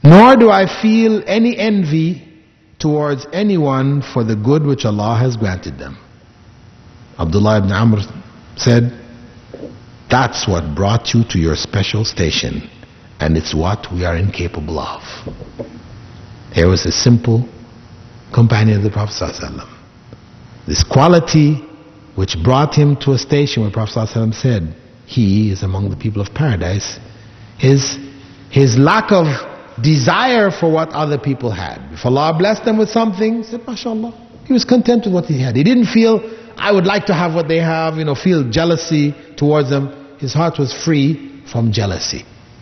Nor do I feel any envy towards anyone for the good which Allah has granted them. Abdullah ibn Amr said, that's what brought you to your special station, and it's what we are incapable of. Here was a simple companion of the Prophet ﷺ. This quality which brought him to a station where the Prophet ﷺ said, he is among the people of paradise. His lack of desire for what other people had. If Allah blessed them with something, he said, MashaAllah. He was content with what he had. He didn't feel, I would like to have what they have, feel jealousy towards them. His heart was free from jealousy.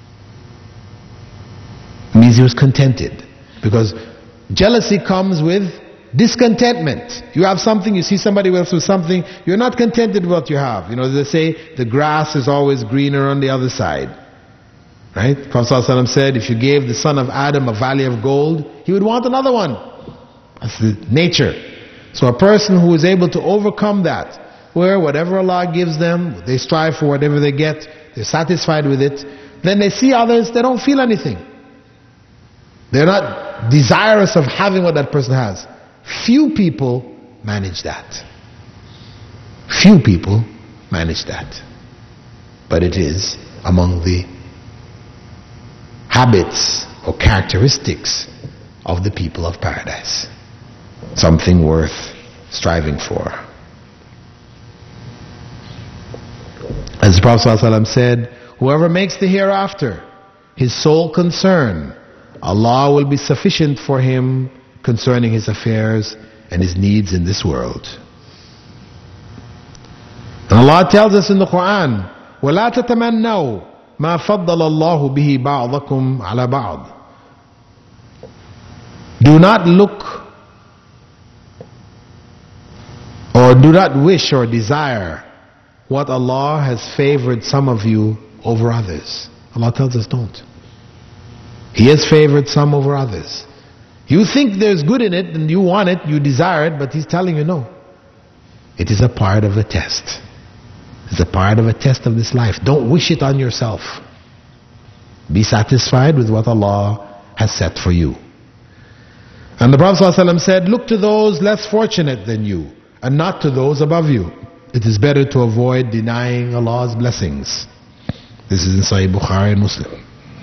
It means he was contented. Because jealousy comes with discontentment. You have something, you see somebody else with something, you're not contented with what you have. They say the grass is always greener on the other side. Right? Prophet ﷺ said, if you gave the son of Adam a valley of gold, he would want another one. That's the nature. So a person who is able to overcome that, where whatever Allah gives them, they strive for whatever they get, they're satisfied with it, then they see others, they don't feel anything. They're not desirous of having what that person has. Few people manage that. Few people manage that. But it is among the habits or characteristics of the people of paradise. Something worth striving for. As the Prophet ﷺ said, whoever makes the hereafter his sole concern, Allah will be sufficient for him concerning his affairs and his needs in this world. And Allah tells us in the Quran, وَلَا تَتَمَنَّوْا مَا فَضَّلَ اللَّهُ بِهِ بَعْضَكُمْ عَلَى بَعْضٍ. Do not look or do not wish or desire what Allah has favored some of you over others. Allah tells us don't. He has favored some over others. You think there's good in it and you want it, you desire it, but He's telling you no. It is a part of a test. It's a part of a test of this life. Don't wish it on yourself. Be satisfied with what Allah has set for you. And the Prophet ﷺ said, look to those less fortunate than you and not to those above you. It is better to avoid denying Allah's blessings. This is in Sahih Bukhari and Muslim.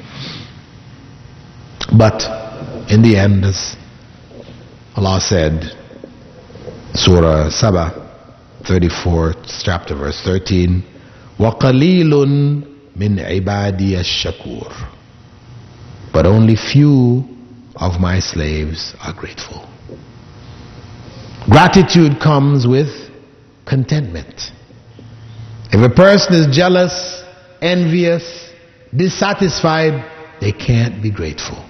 But in the end, as Allah said, Surah Saba, 34th chapter, verse 13, وَقَلِيلٌ مِّنْ عِبَادِيَ الشَّكُورِ. But only few of my slaves are grateful. Gratitude comes with contentment. If a person is jealous, envious, dissatisfied, they can't be grateful.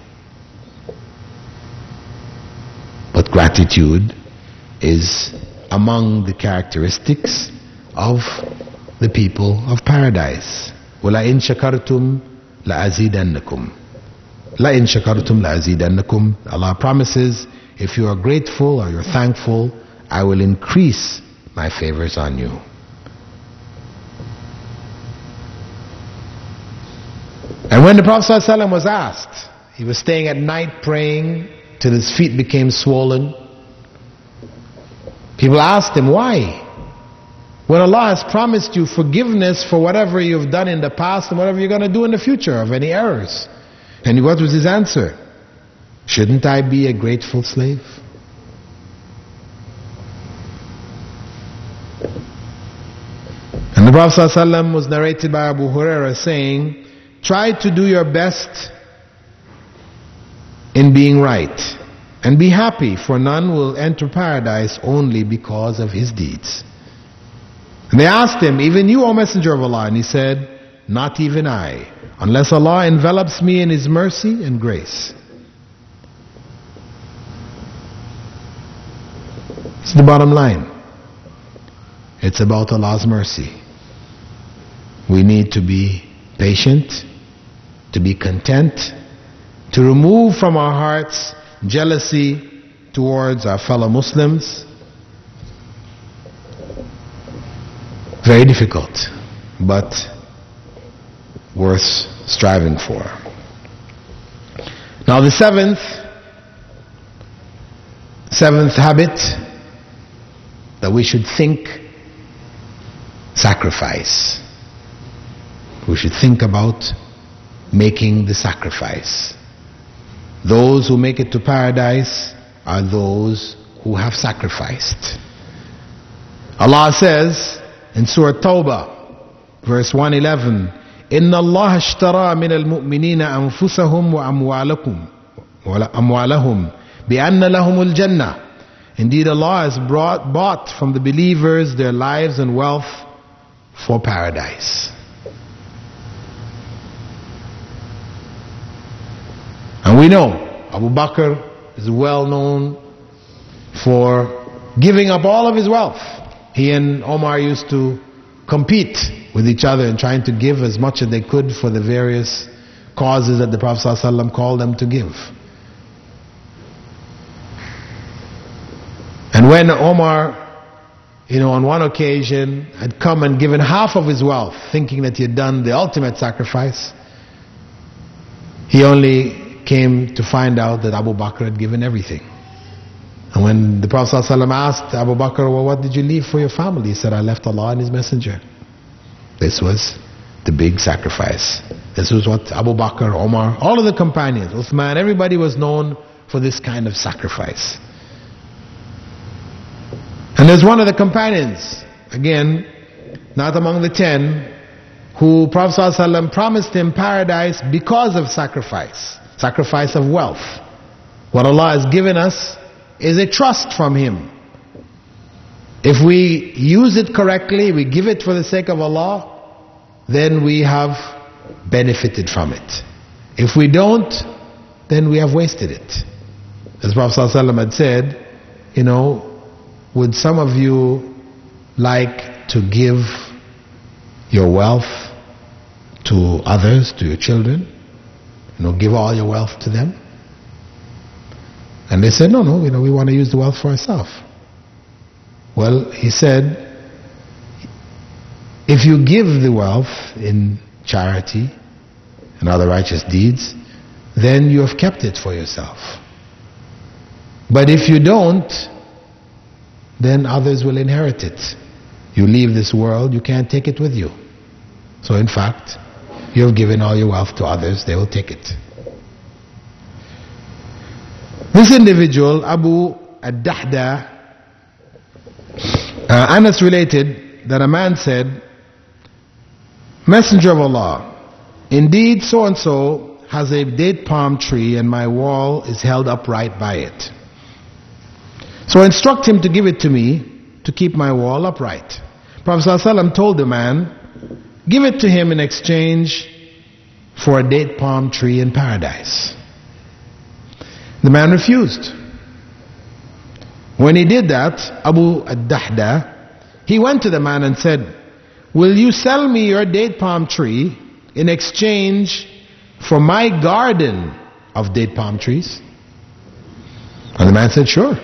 But gratitude is among the characteristics of the people of paradise. وَلَئِن شَكَرْتُمْ لَأَزِيدَنَّكُمْ. لَئِن شَكَرْتُمْ لَأَزِيدَنَّكُمْ. Allah promises, if you are grateful or you're thankful, I will increase my favors on you. And when the Prophet ﷺ was asked, he was staying at night praying till his feet became swollen. People asked him, why? When Allah has promised you forgiveness for whatever you've done in the past and whatever you're going to do in the future of any errors. And what was his answer? Shouldn't I be a grateful slave? And the Prophet ﷺ was narrated by Abu Hurairah saying, try to do your best in being right and be happy, for none will enter paradise only because of his deeds. And they asked him, even you, O Messenger of Allah? And he said, not even I, unless Allah envelops me in His mercy and grace. It's the bottom line. It's about Allah's mercy. We need to be patient, to be content, to remove from our hearts jealousy towards our fellow Muslims. Very difficult, but worth striving for. Now the seventh habit, that we should think sacrifice. We should think about making the sacrifice. Those who make it to paradise are those who have sacrificed. Allah says in Surah Tawbah, verse 111, إِنَّ اللَّهَ اشْتَرَى مِنَ الْمُؤْمِنِينَ أَنفُسَهُمْ وَأَمْوَالَهُمْ بِأَنَّ لَهُمُ الْجَنَّةِ. Indeed, Allah has bought from the believers their lives and wealth for paradise. And we know Abu Bakr is well known for giving up all of his wealth. He and Omar used to compete with each other in trying to give as much as they could for the various causes that the Prophet ﷺ called them to give. And when Omar, on one occasion had come and given half of his wealth, thinking that he had done the ultimate sacrifice, he only came to find out that Abu Bakr had given everything. And when the Prophet ﷺ asked Abu Bakr, well, what did you leave for your family? He said, I left Allah and His Messenger. This was the big sacrifice. This was what Abu Bakr, Omar, all of the companions, Uthman, everybody was known for this kind of sacrifice. And there's one of the companions, again, not among the 10, who Prophet ﷺ promised him paradise because of sacrifice of wealth. What Allah has given us is a trust from Him. If we use it correctly, we give it for the sake of Allah, then we have benefited from it. If we don't, then we have wasted it. As Prophet ﷺ had said, would some of you like to give your wealth to others, to your children? Give all your wealth to them? And they said, no, we want to use the wealth for ourselves. Well, he said, if you give the wealth in charity and other righteous deeds, then you have kept it for yourself. But if you don't, then others will inherit it. You leave this world, you can't take it with you. So in fact, you have given all your wealth to others, they will take it. This individual, Abu ad-Dahda, Anas related that a man said, Messenger of Allah, indeed so-and-so has a date palm tree and my wall is held upright by it. So instruct him to give it to me to keep my wall upright. Prophet ﷺ told the man, give it to him in exchange for a date palm tree in paradise. The man refused. When he did that, Abu ad-Dahda, he went to the man and said, will you sell me your date palm tree in exchange for my garden of date palm trees? And the man said, sure.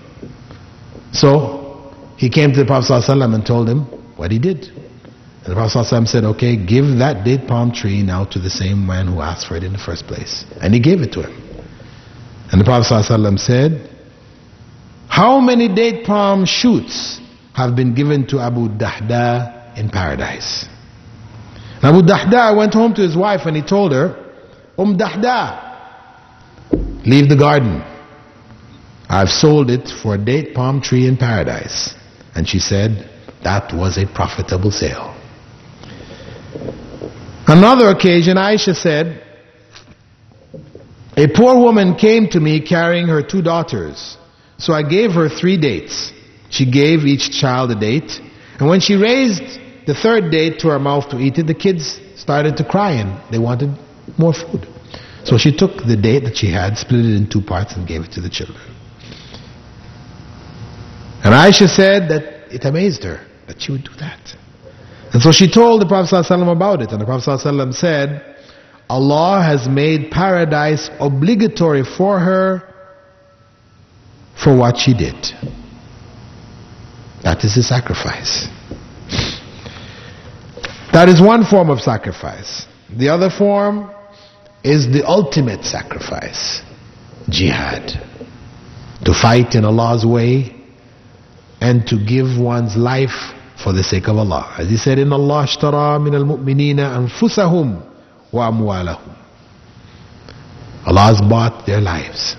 So he came to the Prophet ﷺ and told him what he did. And the Prophet ﷺ said, okay, give that date palm tree now to the same man who asked for it in the first place. And he gave it to him. And the Prophet ﷺ said, how many date palm shoots have been given to Abu Dahda in paradise? And Abu Dahda went home to his wife and he told her, Dahda, leave the garden. I've sold it for a date palm tree in paradise. And she said, that was a profitable sale. Another occasion, Aisha said, a poor woman came to me carrying her 2 daughters. So I gave her 3 dates. She gave each child a date. And when she raised the 3rd date to her mouth to eat it, the kids started to cry and they wanted more food. So she took the date that she had, split it in 2 parts and gave it to the children. And Aisha said that it amazed her that she would do that. And so she told the Prophet ﷺ about it. And the Prophet ﷺ said, Allah has made paradise obligatory for her for what she did. That is a sacrifice. That is one form of sacrifice. The other form is the ultimate sacrifice. Jihad. To fight in Allah's way and to give one's life for the sake of Allah. As He said, إِنَّ اللَّهَ اشْتَرَى مِنَ الْمُؤْمِنِينَ أَنفُسَهُمْ وَأَمْوَالَهُم. Allah has bought their lives.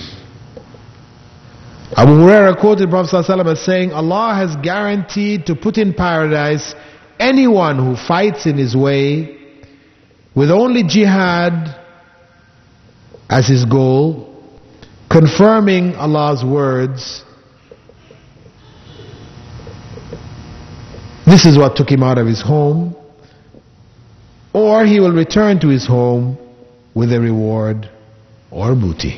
Abu Hurairah quoted Prophet ﷺ as saying, Allah has guaranteed to put in paradise anyone who fights in His way with only jihad as his goal, confirming Allah's words. This is what took him out of his home, or he will return to his home with a reward or booty.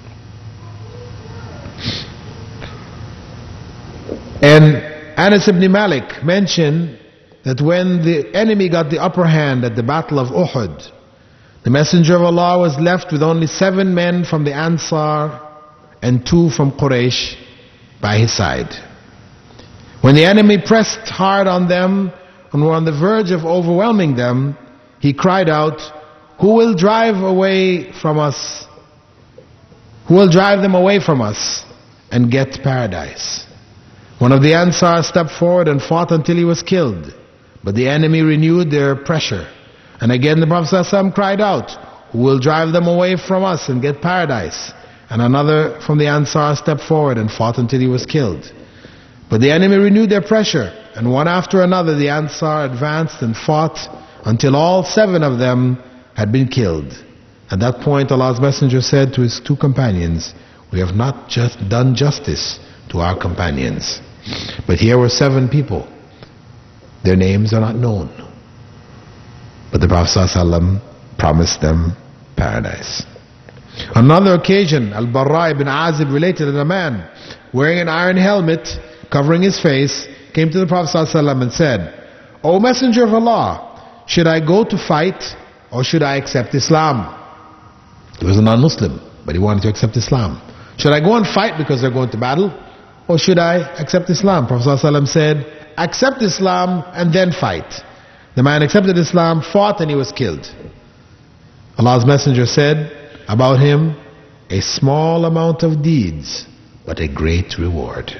And Anas ibn Malik mentioned that when the enemy got the upper hand at the Battle of Uhud, the Messenger of Allah was left with only 7 men from the Ansar and 2 from Quraysh by his side. When the enemy pressed hard on them and were on the verge of overwhelming them, he cried out, "Who will drive away from us? Who will drive them away from us and get paradise?" One of the Ansar stepped forward and fought until he was killed. But the enemy renewed their pressure. And again the Prophet ﷺ cried out, "Who will drive them away from us and get paradise?" And another from the Ansar stepped forward and fought until he was killed. But the enemy renewed their pressure. And one after another the Ansar advanced and fought until all 7 of them had been killed. At that point Allah's Messenger said to his 2 companions, "We have not just done justice to our companions." But here were 7 people. Their names are not known. But the Prophet ﷺ promised them paradise. On another occasion, Al-Barra ibn Azib related that a man wearing an iron helmet covering his face came to the Prophet ﷺ and said, "O Messenger of Allah, should I go to fight or should I accept Islam?" He was a non-Muslim, but he wanted to accept Islam. "Should I go and fight because they're going to battle, or should I accept Islam?" Prophet ﷺ said, "Accept Islam and then fight." The man accepted Islam, fought, and he was killed. Allah's Messenger said about him, "A small amount of deeds, but a great reward."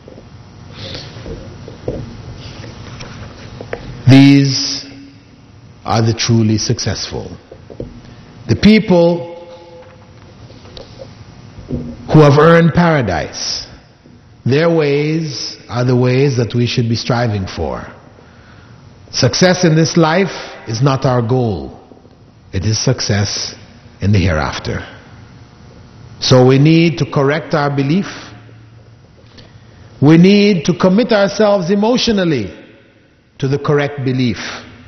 These are the truly successful. The people who have earned paradise. Their ways are the ways that we should be striving for. Success in this life is not our goal. It is success in the hereafter. So we need to correct our belief. We need to commit ourselves emotionally to the correct belief.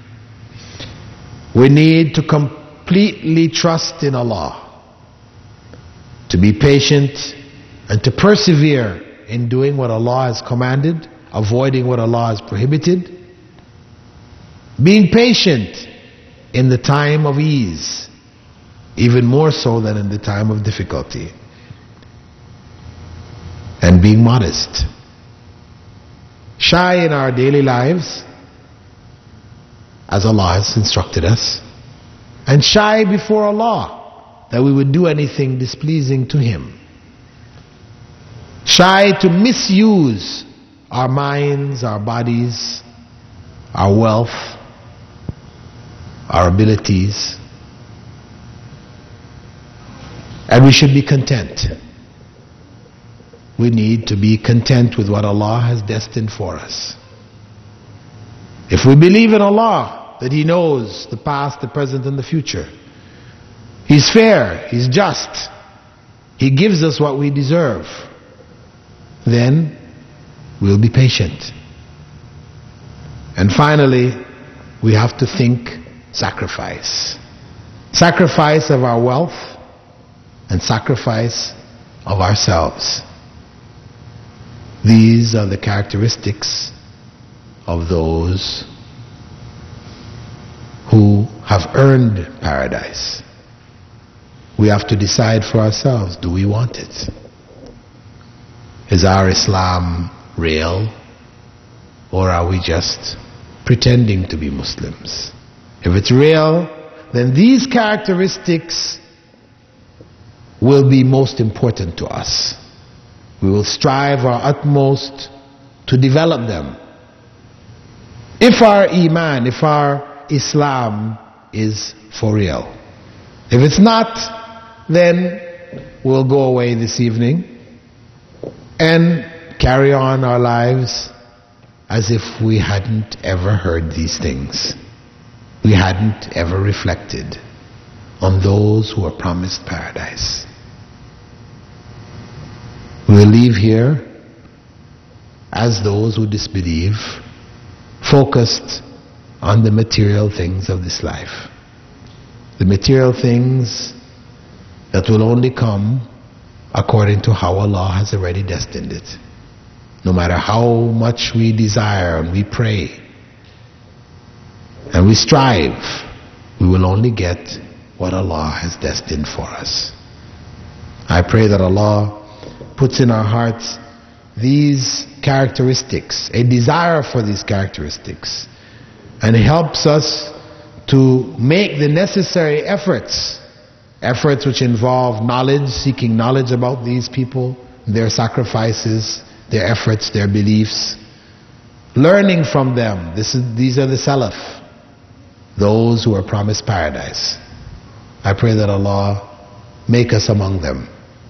We need to completely trust in Allah, to be patient and to persevere in doing what Allah has commanded, avoiding what Allah has prohibited, being patient in the time of ease, even more so than in the time of difficulty, and being modest. Shy in our daily lives, as Allah has instructed us, and shy before Allah, that we would do anything displeasing to Him. Shy to misuse our minds, our bodies, our wealth, our abilities. And we should be content. We need to be content with what Allah has destined for us. If we believe in Allah, that He knows the past, the present, and the future, He's fair, He's just, He gives us what we deserve, then we'll be patient. And finally, we have to think sacrifice. Sacrifice of our wealth and sacrifice of ourselves. These are the characteristics of those who have earned paradise. We have to decide for ourselves, do we want it? Is our Islam real, or are we just pretending to be Muslims? If it's real, then these characteristics will be most important to us. We will strive our utmost to develop them. If our Iman, if our Islam is for real. If it's not, then we'll go away this evening and carry on our lives as if we hadn't ever heard these things. We hadn't ever reflected on those who are promised paradise. We'll leave here as those who disbelieve, focused on the material things of this life. The material things that will only come according to how Allah has already destined it. No matter how much we desire and we pray and we strive, we will only get what Allah has destined for us. I pray that Allah puts in our hearts these characteristics, a desire for these characteristics, and helps us to make the necessary efforts which involve knowledge, seeking knowledge about these people, their sacrifices, their efforts, their beliefs, learning from them. These are the Salaf, those who are promised paradise. I pray that Allah make us among them.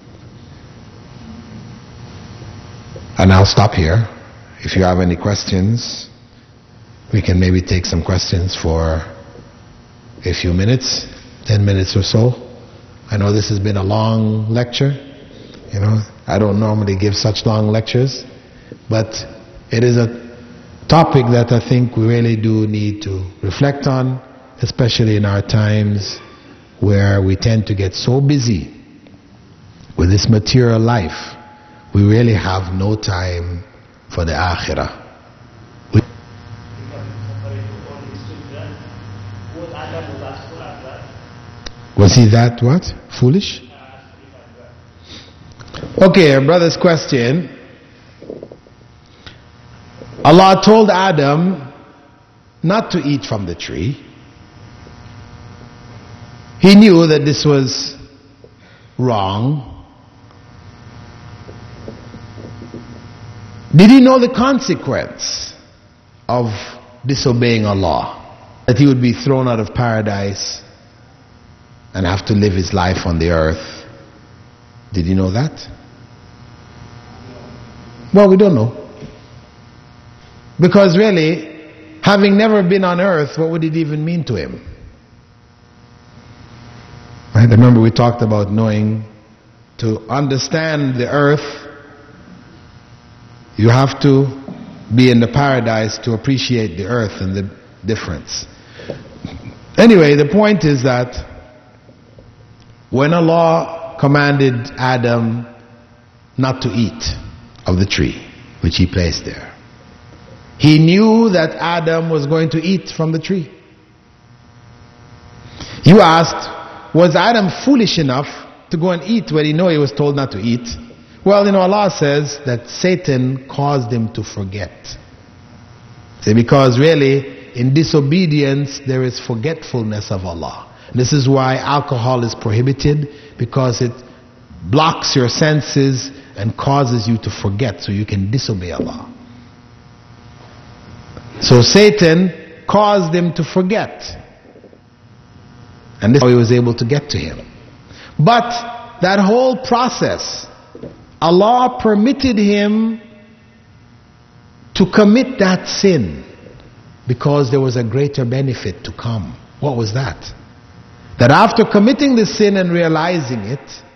And I'll stop here. If you have any questions, we can maybe take some questions for a few minutes, 10 minutes or so. I know this has been a long lecture. You know, I don't normally give such long lectures, but it is a topic that I think we really do need to reflect on, especially in our times where we tend to get so busy with this material life. We really have no time for the akhirah. Was he that what? Foolish? Okay, our brother's question. Allah told Adam not to eat from the tree. He knew that this was wrong. Did he know the consequence of disobeying Allah? That he would be thrown out of paradise and have to live his life on the earth. Did he know that? Well, we don't know. Because really, having never been on earth, what would it even mean to him? Right? Remember we talked about knowing, to understand the earth, you have to be in the paradise to appreciate the earth and the difference. Anyway, the point is that when Allah commanded Adam not to eat of the tree which he placed there, he knew that Adam was going to eat from the tree. You asked, was Adam foolish enough to go and eat when he knew he was told not to eat? Well, Allah says that Satan caused him to forget. See, because really, in disobedience, there is forgetfulness of Allah. This is why alcohol is prohibited, because it blocks your senses and causes you to forget, so you can disobey Allah. So Satan caused him to forget. And this is how he was able to get to him. But that whole process, Allah permitted him to commit that sin because there was a greater benefit to come. What was that? That after committing the sin and realizing it,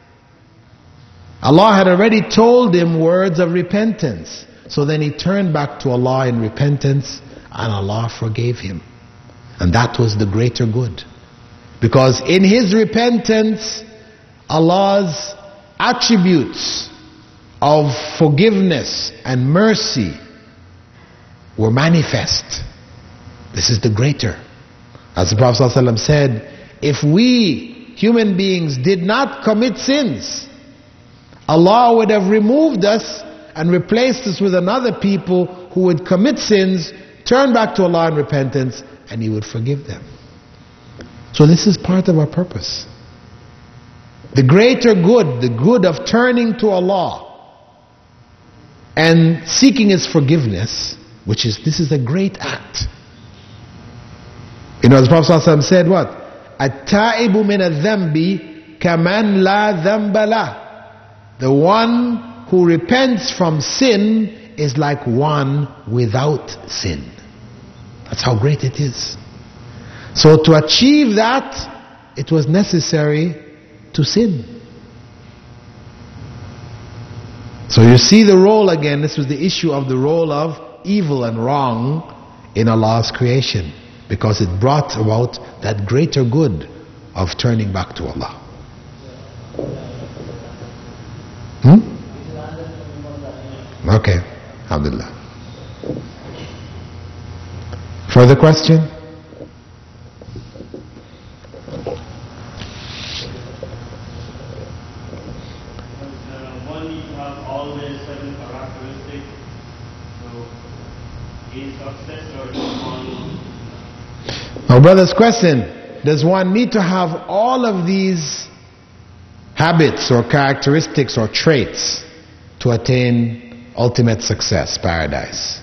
Allah had already told him words of repentance. So then he turned back to Allah in repentance and Allah forgave him. And that was the greater good. Because in his repentance, Allah's attributes of forgiveness and mercy were manifest. This is the greater. As the Prophet ﷺ said, if we human beings did not commit sins, Allah would have removed us and replaced us with another people who would commit sins, turn back to Allah in repentance, and He would forgive them. So this is part of our purpose. The greater good, the good of turning to Allah and seeking His forgiveness, this is a great act. You know, as Prophet ﷺ said what? At-ta'ibu min al-dhanbi kaman la dhanba la. The one who repents from sin is like one without sin. That's how great it is. So to achieve that, it was necessary to sin. So you see the role again, this was the issue of the role of evil and wrong in Allah's creation, because it brought about that greater good of turning back to Allah. Okay, alhamdulillah. Further question? One needs to have all the 7 characteristics. So, is success or one? Now, brother's question, does one need to have all of these habits or characteristics or traits to attain ultimate success, paradise?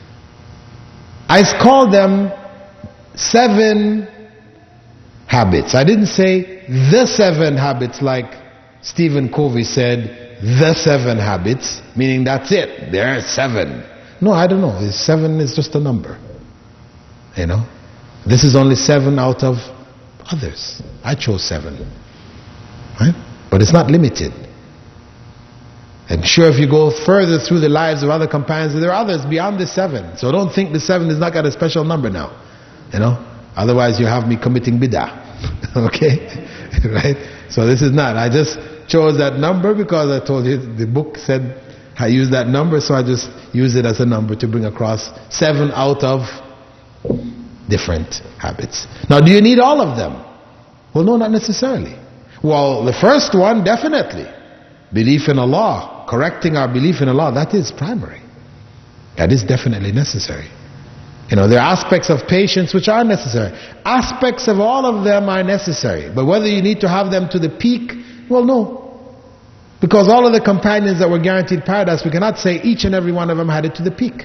I call them 7 habits. I didn't say the 7 habits like Stephen Covey said, the 7 habits, meaning that's it, there are 7. No, I don't know. 7 is just a number. You know? This is only 7 out of others. I chose 7. Right? But it's not limited. I'm sure if you go further through the lives of other companions, there are others beyond the 7. So don't think the 7 has not got a special number now. You know? Otherwise you have me committing bid'ah. Okay? Right? So this is not. I just chose that number because I told you the book said I use that number, so I just use it as a number to bring across 7 out of different habits. Now, do you need all of them? Well, no, not necessarily. Well, the first one, definitely. Belief in Allah, correcting our belief in Allah, that is primary. That is definitely necessary. You know, there are aspects of patience which are necessary. Aspects of all of them are necessary. But whether you need to have them to the peak, well, no. Because all of the companions that were guaranteed paradise, we cannot say each and every one of them had it to the peak.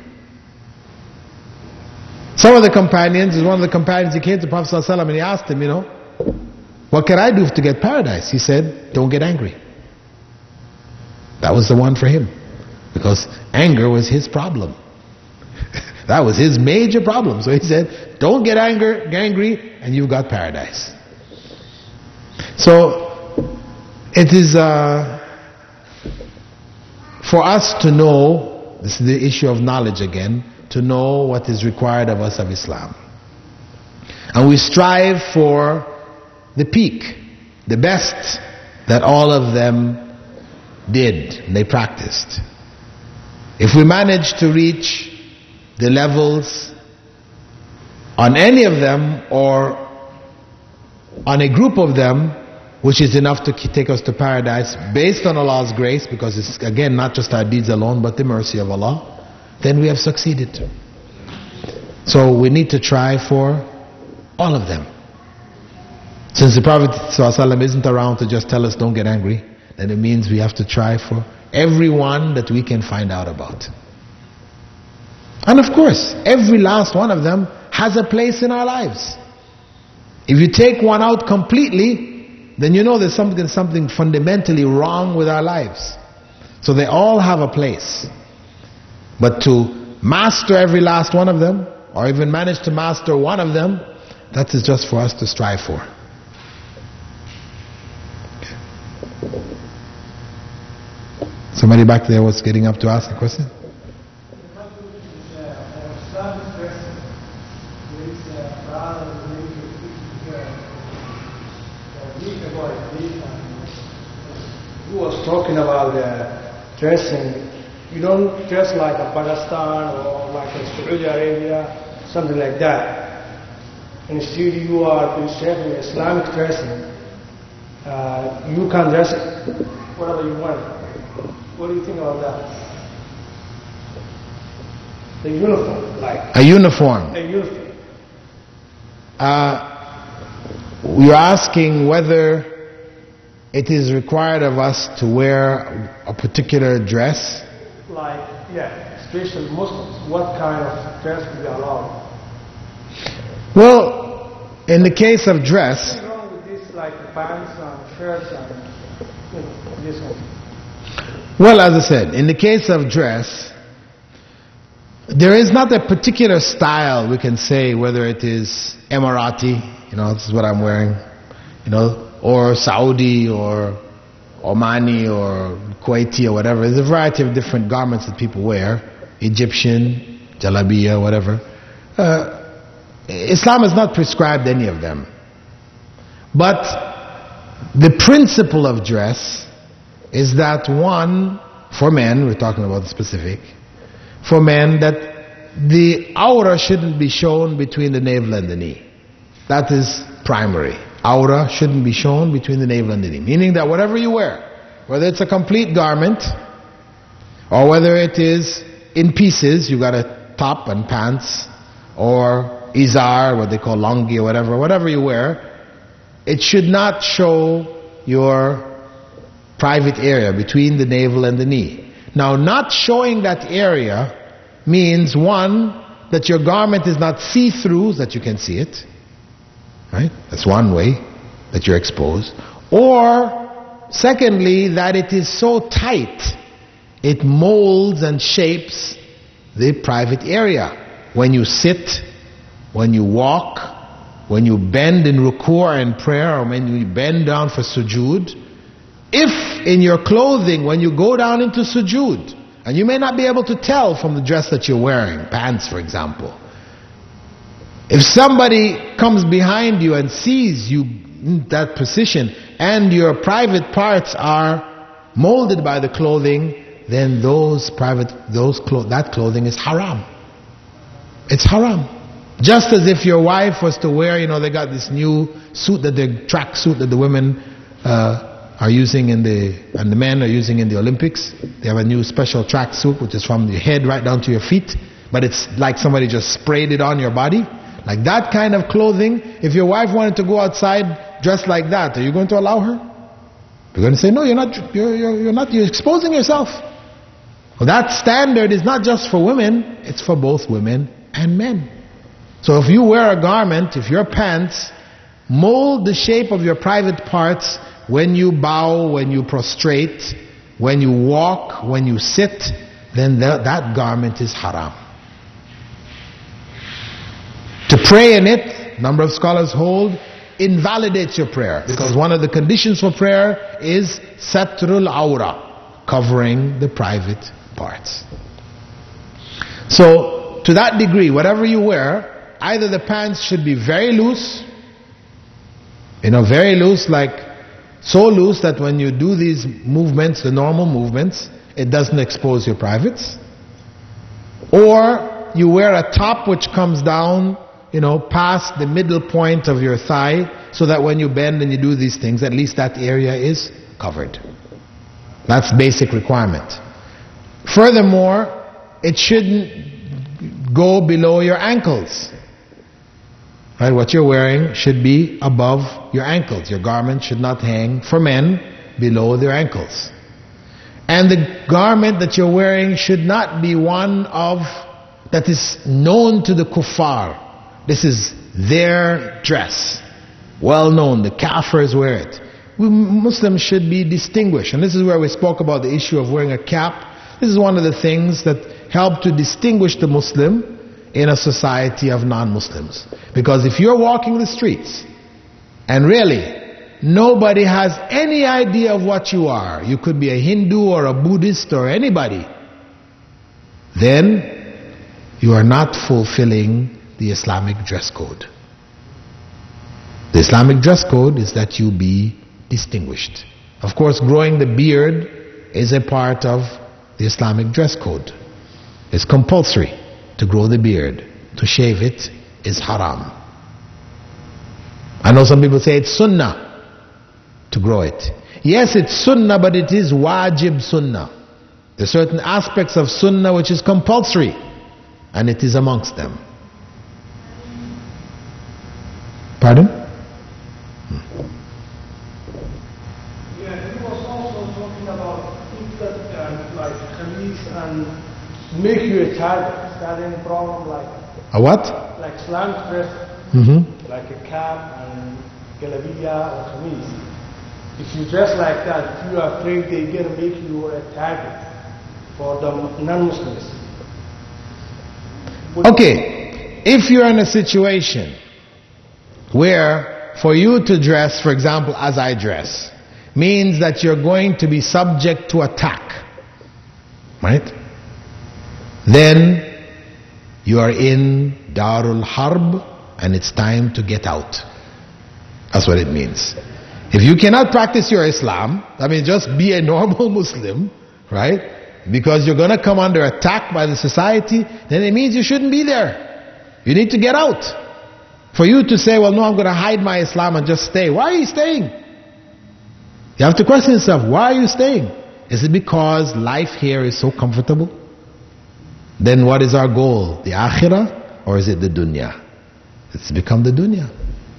Some of the companions, one of the companions, he came to Prophet ﷺ and he asked him, you know, what can I do to get paradise? He said, don't get angry. That was the one for him. Because anger was his problem. That was his major problem. So he said, don't get angry and you've got paradise. So it is for us to know, this is the issue of knowledge again, to know what is required of us of Islam. And we strive for the peak, the best that all of them did and they practiced. If we manage to reach the levels on any of them or on a group of them, which is enough to take us to paradise based on Allah's grace, because it's again not just our deeds alone but the mercy of Allah, then we have succeeded. So we need to try for all of them. Since the Prophet ﷺ isn't around to just tell us don't get angry, then it means we have to try for every one that we can find out about. And of course, every last one of them has a place in our lives. If you take one out completely, then you know there's something fundamentally wrong with our lives. So they all have a place. But to master every last one of them, or even manage to master one of them, that is just for us to strive for. Okay. Somebody back there was getting up to ask a question? Who was talking about dressing? You don't dress like a Pakistan or like a Saudi Arabia, something like that. Instead, you are preserving Islamic dressing. You can dress whatever you want. What do you think about that? The uniform, like a uniform. A uniform. you're asking whether it is required of us to wear a particular dress? Like, especially Muslims, what kind of dress to be allowed? Well, in the case of dress, What's wrong with this, like pants and shirts and this one? well, as I said, in the case of dress, there is not a particular style we can say, whether it is Emirati, this is what I'm wearing, or Saudi or Omani or Kuwaiti or whatever. There's a variety of different garments that people wear, Egyptian, Jalabiya, whatever. Islam has not prescribed any of them. But the principle of dress is that one, for men, we're talking about the specific, for men, that the aura shouldn't be shown between the navel and the knee. That is primary. Aura shouldn't be shown between the navel and the knee. Meaning that whatever you wear, whether it's a complete garment, or whether it is in pieces, you got a top and pants, or izar, what they call longi or whatever you wear, it should not show your private area between the navel and the knee. Now, not showing that area means, one, that your garment is not see-through, that you can see it. Right? That's one way that you're exposed. Or, secondly, that it is so tight, it molds and shapes the private area. When you sit, when you walk, when you bend in ruku' and prayer, or when you bend down for sujood, if in your clothing, when you go down into sujood, and you may not be able to tell from the dress that you're wearing, pants for example, if somebody comes behind you and sees you in that position, and your private parts are molded by the clothing, then that clothing is haram. It's haram. Just as if your wife was to wear, they got this new suit, track suit that the women are using and the men are using in the Olympics. They have a new special track suit which is from your head right down to your feet, but it's like somebody just sprayed it on your body. Like that kind of clothing, if your wife wanted to go outside dressed like that, are you going to allow her? You're going to say, no, you're not, you're exposing yourself. Well, that standard is not just for women, it's for both women and men. So if you wear a garment, if your pants mold the shape of your private parts when you bow, when you prostrate, when you walk, when you sit, then that garment is haram. To pray in it, a number of scholars hold, invalidates your prayer. Because one of the conditions for prayer is satrul awra, covering the private parts. So, to that degree, whatever you wear, either the pants should be very loose, very loose, like so loose that when you do these movements, the normal movements, it doesn't expose your privates. Or you wear a top which comes down, past the middle point of your thigh, so that when you bend and you do these things, at least that area is covered. That's basic requirement. Furthermore, it shouldn't go below your ankles. Right? What you're wearing should be above your ankles. Your garment should not hang, for men, below their ankles. And the garment that you're wearing should not be one that is known to the kuffar. This is their dress. Well known, the kafirs wear it. We Muslims should be distinguished. And this is where we spoke about the issue of wearing a cap. This is one of the things that help to distinguish the Muslim in a society of non-Muslims. Because if you're walking the streets, and really, nobody has any idea of what you are, you could be a Hindu or a Buddhist or anybody, then you are not fulfilling the Islamic dress code. The Islamic dress code is that you be distinguished. Of course, growing the beard is a part of the Islamic dress code. It's compulsory to grow the beard. To shave it is haram. I know some people say it's sunnah to grow it. Yes, it's sunnah, but it is wajib sunnah. There are certain aspects of sunnah which is compulsory, and it is amongst them. Pardon? Yeah, he was also talking about things that like khamis and make you a target. Is that any problem? Like A what? like Islamic dress, like a cap and galabiya or khamis. If you dress like that, if you are afraid they're going to make you a target for the non-Muslims. Okay, if you're in a situation where for you to dress, for example, as I dress, means that you're going to be subject to attack, right? Then you are in Darul Harb and it's time to get out. That's what it means. If you cannot practice your Islam, I mean just be a normal Muslim, right? Because you're going to come under attack by the society, then it means you shouldn't be there. You need to get out. For you to say, well, no, I'm going to hide my Islam and just stay. Why are you staying? You have to question yourself, why are you staying? Is it because life here is so comfortable? Then what is our goal? The akhirah or is it the dunya? It's become the dunya.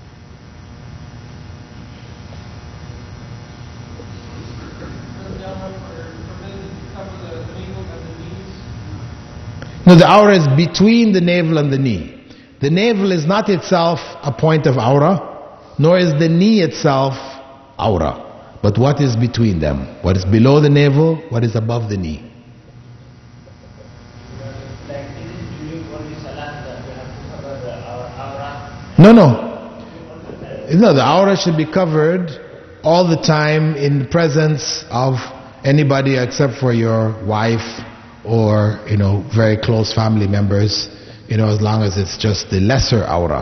No, the aura is between the navel and the knee. The navel is not itself a point of aura, nor is the knee itself aura. But what is between them? What is below the navel? What is above the knee? Like, is it during only salat that we have to cover our aura? No. No, the aura should be covered all the time in the presence of anybody except for your wife or, very close family members, as long as it's just the lesser aura.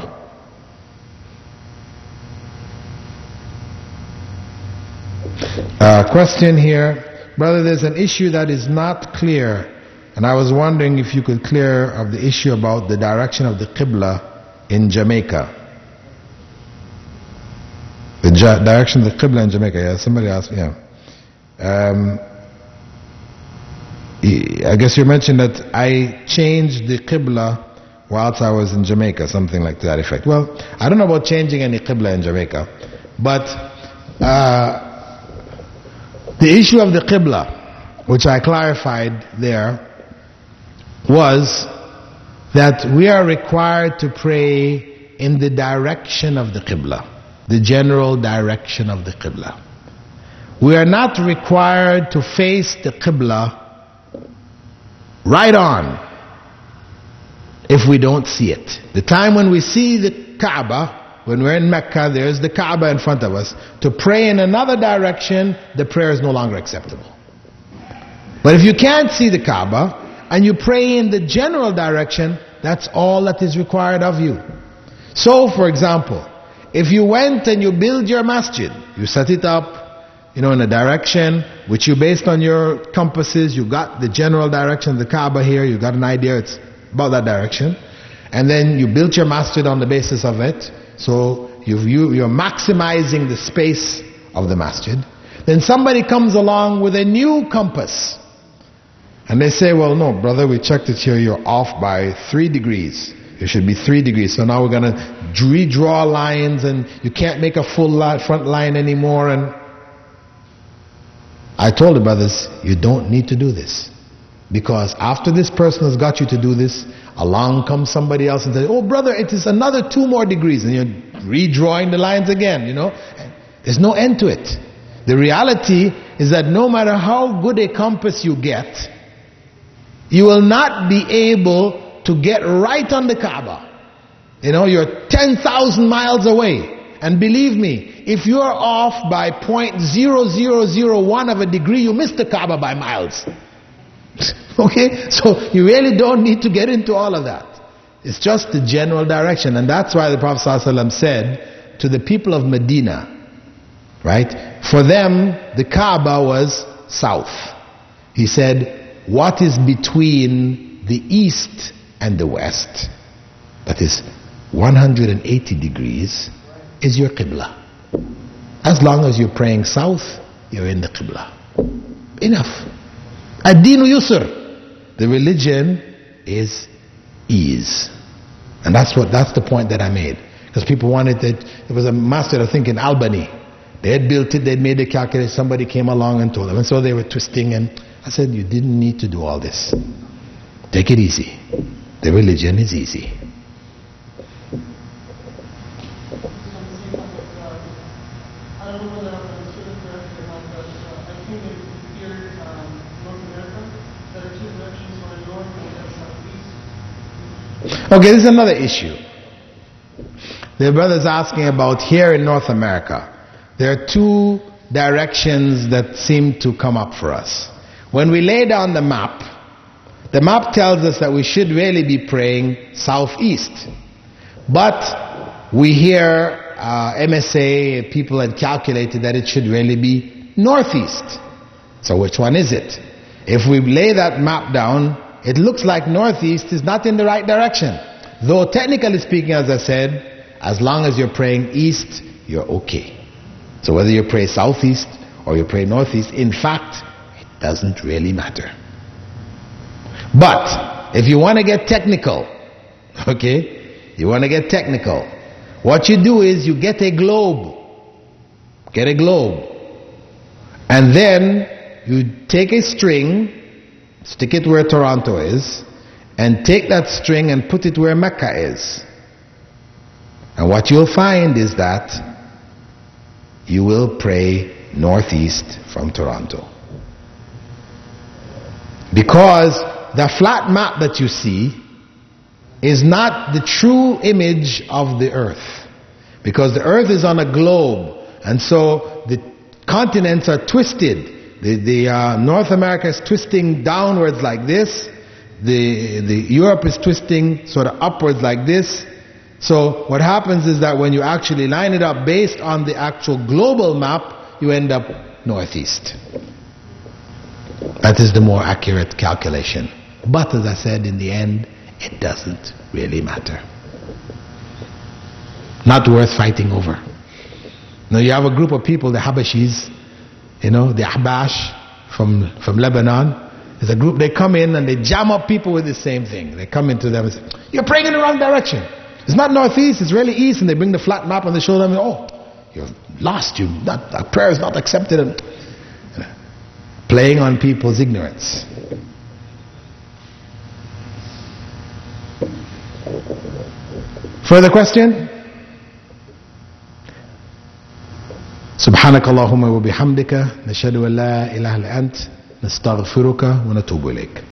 Question here. Brother, there's an issue that is not clear, and I was wondering if you could clear of the issue about the direction of the Qibla in Jamaica. The direction of the Qibla in Jamaica. Yeah, somebody asked me. Yeah. I guess you mentioned that I changed the Qibla whilst I was in Jamaica, something like that effect. Well, I don't know about changing any Qibla in Jamaica, but the issue of the Qibla, which I clarified there, was that we are required to pray in the direction of the Qibla, the general direction of the Qibla. We are not required to face the Qibla right on if we don't see it. The time when we see the Kaaba, when we're in Mecca, there's the Kaaba in front of us. To pray in another direction, the prayer is no longer acceptable. But if you can't see the Kaaba and you pray in the general direction, that's all that is required of you. So, for example, if you went and you build your masjid, you set it up, in a direction which you based on your compasses, you got the general direction of the Kaaba here, you got an idea it's about that direction, and then you built your masjid on the basis of it, so you're maximizing the space of the masjid. Then somebody comes along with a new compass, and they say, well, no, brother, we checked it here, you're off by 3 degrees. It should be 3 degrees, so now we're going to redraw lines, and you can't make a full front line anymore, and I told the brothers, you don't need to do this. Because after this person has got you to do this, along comes somebody else and says, oh brother, it is another 2 more degrees. And you're redrawing the lines again, There's no end to it. The reality is that no matter how good a compass you get, you will not be able to get right on the Kaaba. You're 10,000 miles away. And believe me, if you're off by 0.0001 of a degree, you miss the Kaaba by miles. Okay? So you really don't need to get into all of that. It's just the general direction. And that's why the Prophet ﷺ said to the people of Medina, right? For them, the Kaaba was south. He said, what is between the east and the west, that is 180 degrees, is your Qibla. As long as you're praying south, you're in the Qibla. Enough. Ad-Dinu Yusr. The religion is ease. And that's the point that I made. Because people wanted it. There was a master, I think, in Albany. They had built it, they'd made the calculation, somebody came along and told them. And so they were twisting, and I said, you didn't need to do all this. Take it easy. The religion is easy. Okay, this is another issue. The brother's asking about here in North America. There are two directions that seem to come up for us. When we lay down the map tells us that we should really be praying southeast. But we hear MSA, people had calculated that it should really be northeast. So which one is it? If we lay that map down, it looks like northeast is not in the right direction. Though technically speaking, as I said, as long as you're praying east, you're okay. So whether you pray southeast or you pray northeast, in fact, it doesn't really matter. But if you want to get technical, okay, you want to get technical, what you do is you get a globe. Get a globe. And then you take a string, stick it where Toronto is, and take that string and put it where Mecca is. And what you'll find is that you will pray northeast from Toronto. Because the flat map that you see is not the true image of the earth. Because the earth is on a globe, and so the continents are twisted. The North America is twisting downwards like this. The Europe is twisting sort of upwards like this. So what happens is that when you actually line it up based on the actual global map, you end up northeast. That is the more accurate calculation. But as I said, in the end, it doesn't really matter. Not worth fighting over. Now you have a group of people, the Habashis, the Ahbash from Lebanon. There's a group, they come in and they jam up people with the same thing. They come into them and say, you're praying in the wrong direction. It's not northeast, it's really east. And they bring the flat map and they show them, oh, you're lost. That prayer is not accepted. And playing on people's ignorance. Further question? سبحانك اللهم وبحمدك نشهد أن لا إله إلا أنت نستغفرك ونتوب إليك.